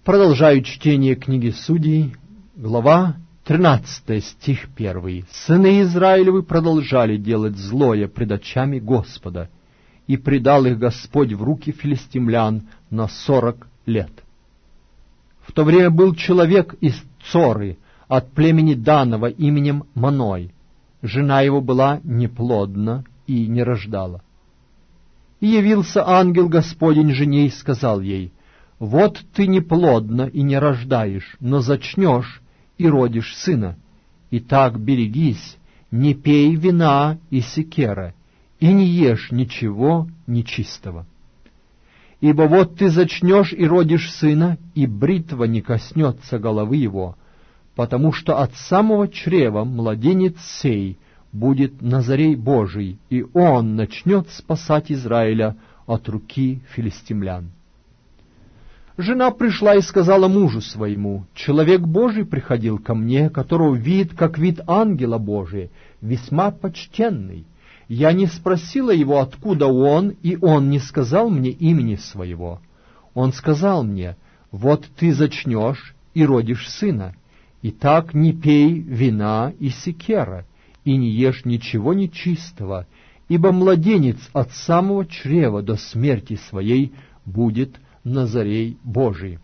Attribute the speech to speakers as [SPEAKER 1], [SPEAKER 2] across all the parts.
[SPEAKER 1] Продолжаю чтение книги Судей, глава 13, стих 1. «Сыны Израилевы продолжали делать злое пред очами Господа, и предал их Господь в руки филистимлян на 40 лет». В то время был человек из Цоры, от племени Данова, именем Маной. Жена его была неплодна и не рождала. И явился ангел Господень жене и сказал ей: «Вот ты неплодна и не рождаешь, но зачнешь и родишь сына. Итак, берегись, не пей вина и секера, и не ешь ничего нечистого. Ибо вот ты зачнешь и родишь сына, и бритва не коснется головы его, потому что от самого чрева младенец сей будет Назарей Божий, и он начнет спасать Израиля от руки филистимлян». Жена пришла и сказала мужу своему: «Человек Божий приходил ко мне, которого вид, как вид ангела Божия, весьма почтенный. Я не спросила его, откуда он, и он не сказал мне имени своего. Он сказал мне: вот ты зачнешь и родишь сына. Итак, не пей вина и секера, и не ешь ничего нечистого, ибо младенец от самого чрева до смерти своей будет Назарей Божий».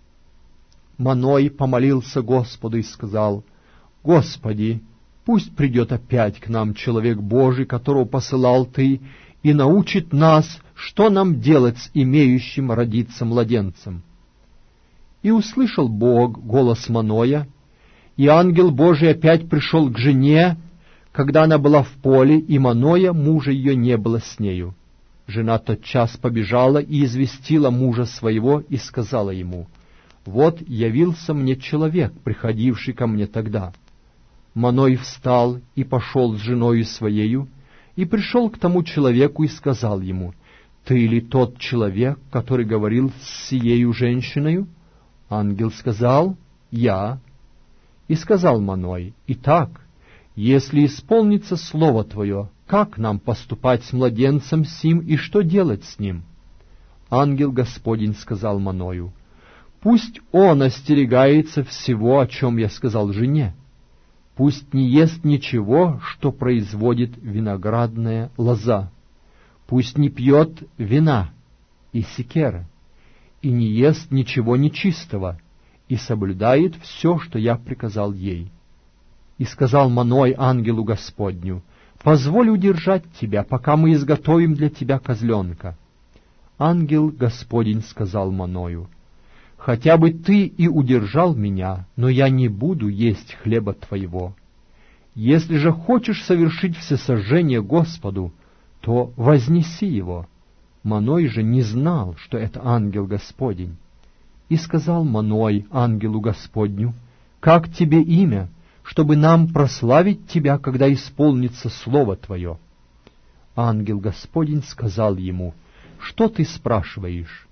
[SPEAKER 1] Маной помолился Господу и сказал: «Господи, пусть придет опять к нам человек Божий, которого посылал Ты, и научит нас, что нам делать с имеющим родиться младенцем». И услышал Бог голос Маноя, и ангел Божий опять пришел к жене, когда она была в поле, и Маноя, мужа ее, не было с нею. Жена тотчас побежала и известила мужа своего, и сказала ему: «Вот явился мне человек, приходивший ко мне тогда». Маной встал и пошел с женою своею, и пришел к тому человеку и сказал ему: «Ты ли тот человек, который говорил с сиею женщиною?» Ангел сказал: «Я». И сказал Маной: «Итак, если исполнится слово твое, как нам поступать с младенцем сим и что делать с ним?» Ангел Господень сказал Маною: «Пусть он остерегается всего, о чем я сказал жене. Пусть не ест ничего, что производит виноградная лоза. Пусть не пьет вина и секера, и не ест ничего нечистого, и соблюдает все, что я приказал ей». И сказал Маной ангелу Господню: «Позволь удержать тебя, пока мы изготовим для тебя козленка». Ангел Господень сказал Маною: «Хотя бы ты и удержал меня, но я не буду есть хлеба твоего. Если же хочешь совершить всесожжение Господу, то вознеси его». Маной же не знал, что это ангел Господень. И сказал Маной ангелу Господню: «Как тебе имя, чтобы нам прославить тебя, когда исполнится слово твое?» Ангел Господень сказал ему: «Что ты спрашиваешь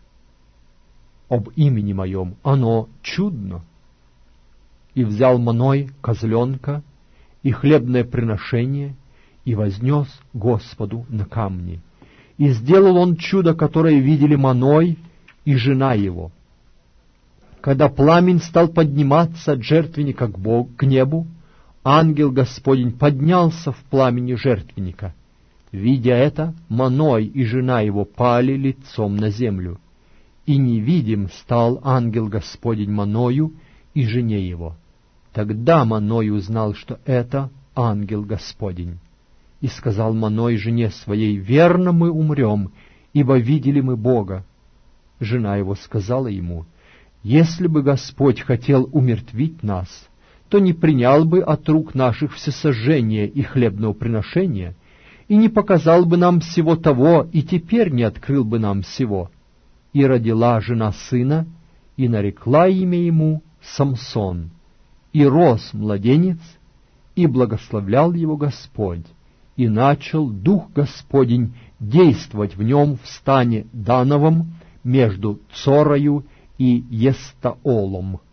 [SPEAKER 1] об имени моем? Оно чудно». И взял Маной козленка и хлебное приношение, и вознес Господу на камни. И сделал он чудо, которое видели Маной и жена его. Когда пламень стал подниматься от жертвенника к небу, ангел Господень поднялся в пламени жертвенника. Видя это, Маной и жена его пали лицом на землю, и невидим стал ангел Господень Маною и жене его. Тогда Маной узнал, что это ангел Господень. И сказал Маной жене своей: «Верно мы умрем, ибо видели мы Бога». Жена его сказала ему: «Если бы Господь хотел умертвить нас, то не принял бы от рук наших всесожжения и хлебного приношения, и не показал бы нам всего того, и теперь не открыл бы нам всего». И родила жена сына, и нарекла имя ему Самсон. И рос младенец, и благословлял его Господь, и начал Дух Господень действовать в нем в стане Дановом между Цорою и Естаолом.